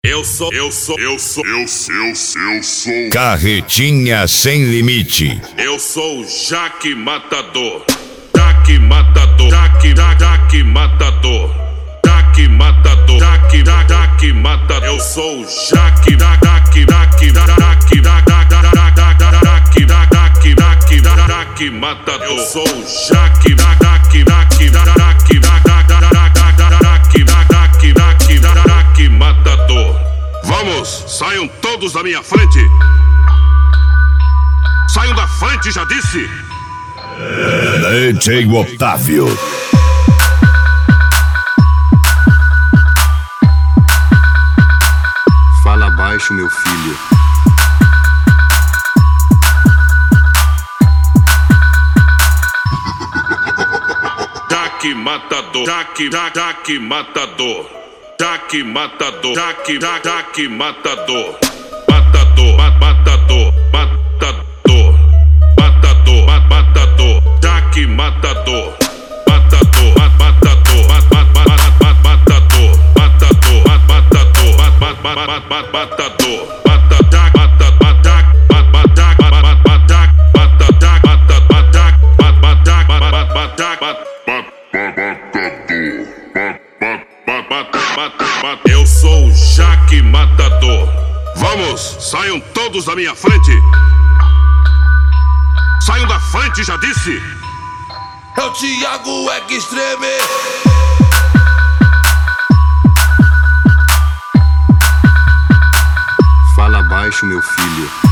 Eu sou Carretinha Sem Limite. Eu sou o Jaque Matador. Jaque Matador. Jaque Matador. Jaque Matador. Jaque Matador. Eu sou o Jaque Matador. Eu sou o Jaque Matador. Vamos, saiam todos da minha frente. Saiam da frente, já disse. DJ Otávio. Fala baixo, meu filho. Jaque Matador. Jaque Matador. Jaque Matador. Jaque Matador. Matador. Jaque Matador. Eu sou o Jaque Matador. Vamos, saiam todos da minha frente. Saiam da frente, já disse. É o Thiago Extreme. Fala baixo, meu filho.